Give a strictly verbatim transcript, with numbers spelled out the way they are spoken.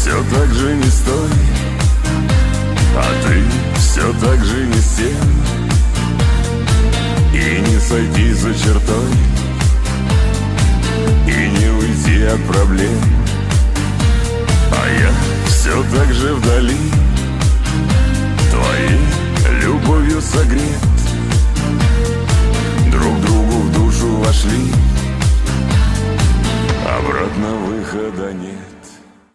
все так же не с той, а ты все так же не с тем. И не сойти за чертой, и не уйти от проблем. А я все так же вдали, твоей любовью согрет.